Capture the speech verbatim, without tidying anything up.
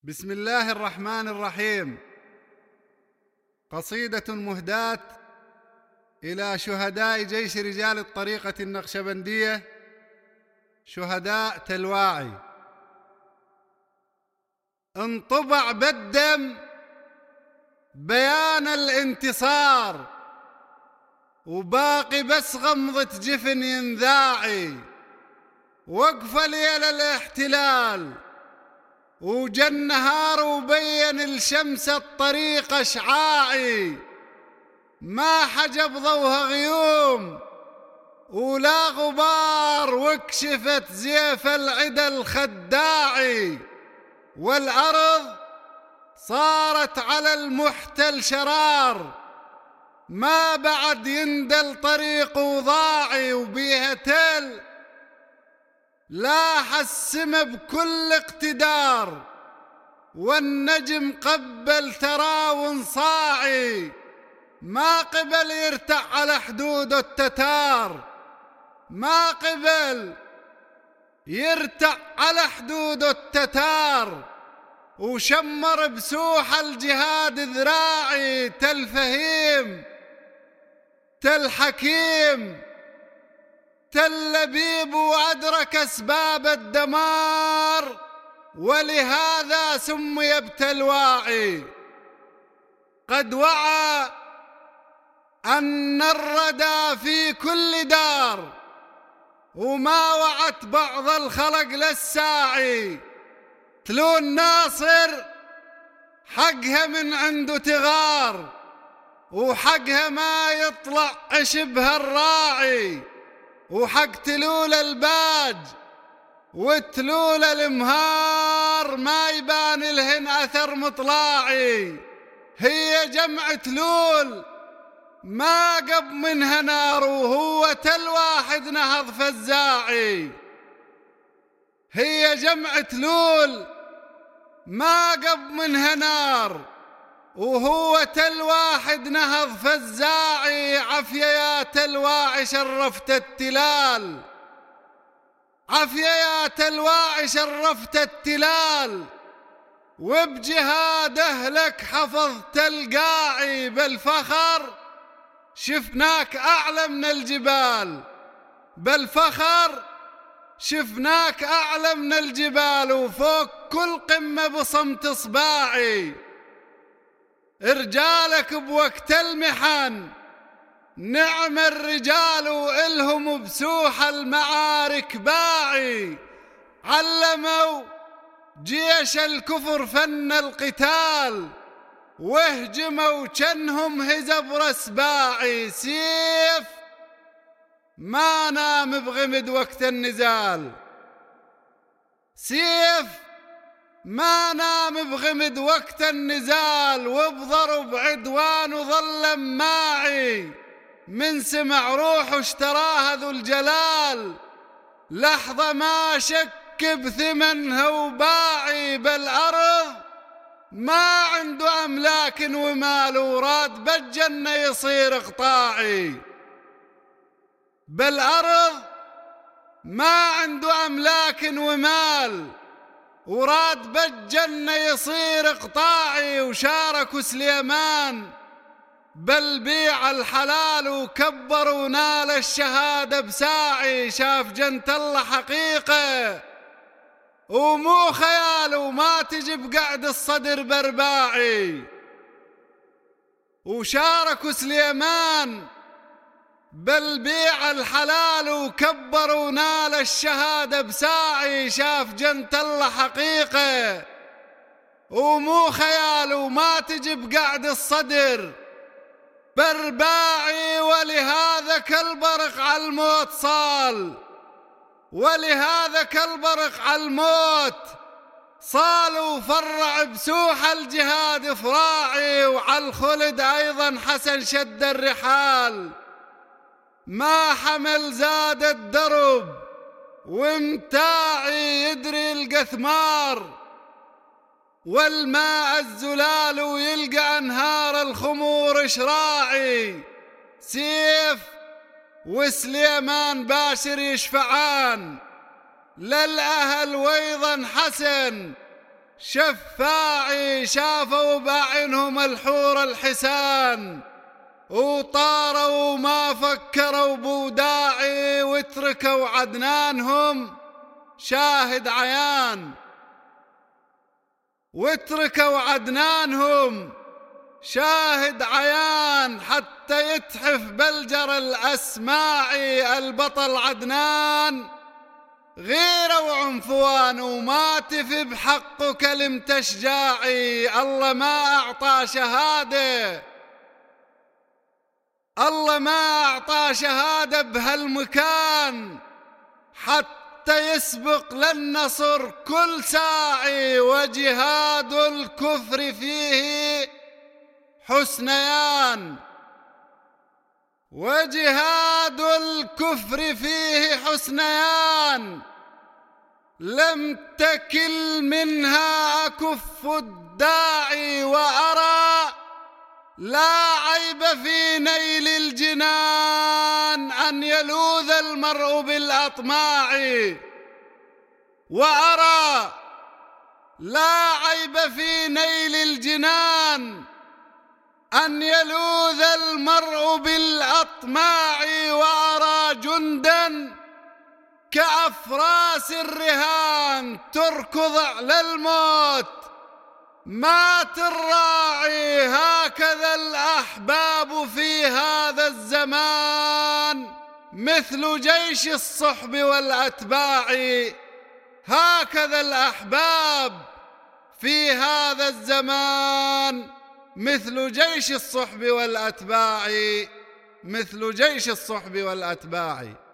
بسم الله الرحمن الرحيم. قصيدة مهداة إلى شهداء جيش رجال الطريقة النقشبندية، شهداء تلواعي. انطبع بالدم بيان الانتصار، وباقي بس غمضة جفن ينذاعي. وقف ليل الاحتلال وجا النهار وبين الشمس الطريق اشعاعي. ما حجب ضوها غيوم ولا غبار، وكشفت زيف العدا الخداعي. والأرض صارت على المحتل شرار، ما بعد يندل طريق وضاعي. وبيها تل لاح السما بكل اقتدار، والنجم قبل تراون صاعي. ما قبل يرتع على حدود التتار، ما قبل يرتع على حدود التتار. وشمر بسوح الجهاد ذراعي، تل فهيم تل حكيم تل لبيب، وأدرك أسباب الدمار، ولهذا سمي بتلواعي. قد وعى أن الردى في كل دار، وما وعت بعض الخلق للساعي. تلو الناصر حقها من عنده تغار، وحقها ما يطلع شبه الراعي. وحق تلول الباج وتلول المهار، ما يبان لهن أثر مطلاعي. هي جمع تلول ما قب منها نار، وهو تل واحد نهض فزاعي. هي جمع تلول ما قب منها نار، وهو تل واحد نهض فزاعي. عافية يا تلواعي شرفت التلال، عافية يا تلواعي شرفت التلال، وبجهاد أهلك حفظت القاعي. بالفخر شفناك أعلى من الجبال، بالفخر شفناك أعلى من الجبال، وفوق كل قمة بصمت إصباعي. رجالك بوقت المحن نعم الرجال، وإلهم بسوح المعارك باعي. علموا جيش الكفر فن القتال، واهجموا جنهم هزبر سباعي. سيف ما نام بغمد وقت النزال، سيف ما نام بغمد وقت النزال، وبضرب عدوان وظل ماعي. من سمع روحه اشتراها ذو الجلال، لحظة ما شك بثمنها وباعي. بالأرض ما عنده أملاك ومال، وراد بالجنة يصير إقطاعي. بالأرض ما عنده أملاك ومال، وراد بالجنة يصير إقطاعي. وشاركوا سليمان بالبيع الحلال، وكبر ونال الشهادة بساعي. شاف جنة الله حقيقة ومو خيال، وما تجي بقعد الصدر برباعي. وشاركوا سليمان بالبيع الحلال، وكبر ونال الشهادة بساعي. شاف جنة الله حقيقة ومو خيال، وما تجي بقعد الصدر برباعي. ولهذا كالبرق على الموت صال، ولهذا كالبرق على الموت صال، وفرع بسوح الجهاد فراعي. وعلى الخلد أيضا حسن شد الرحال، ما حمل زاد الدرب ومتاعي. يدري القثمار والماء الزلال، ويلقى أنهار الخمور شراعي. سيف وسليمان باشر يشفعان للأهل، وأيضا حسن شفاعي شافوا بأعينهم الحور الحسان، وطاروا ما فكروا بوداعي، وتركوا عدنانهم شاهد عيان، وتركوا عدنانهم شاهد عيان، حتى يتحف بلجر الأسماعي البطل عدنان غيرة وعنفوان، وما تفي بحقه كلمة اشجاعي. الله ما أعطى شهادة، الله ما أعطى شهادة بهالمكان حتى يسبق للنصر كل ساعي، وجهاد الكفر فيه حسنيان، وجهاد الكفر فيه حسنيان، لم تكل منها أكف الداعي، وأرى لا عيب في نيل الجنان أن يلوذ المرء بالأطماع، وأرى لا عيب في نيل الجنان أن يلوذ المرء بالأطماع، وأرى جندا كأفراس الرهان تركض على الموت مات الراعي. هكذا الأحباب في هذا الزمان مثل جيش الصحب والأتباع، هكذا الأحباب في هذا الزمان مثل جيش الصحب والأتباع، مثل جيش الصحب والأتباع.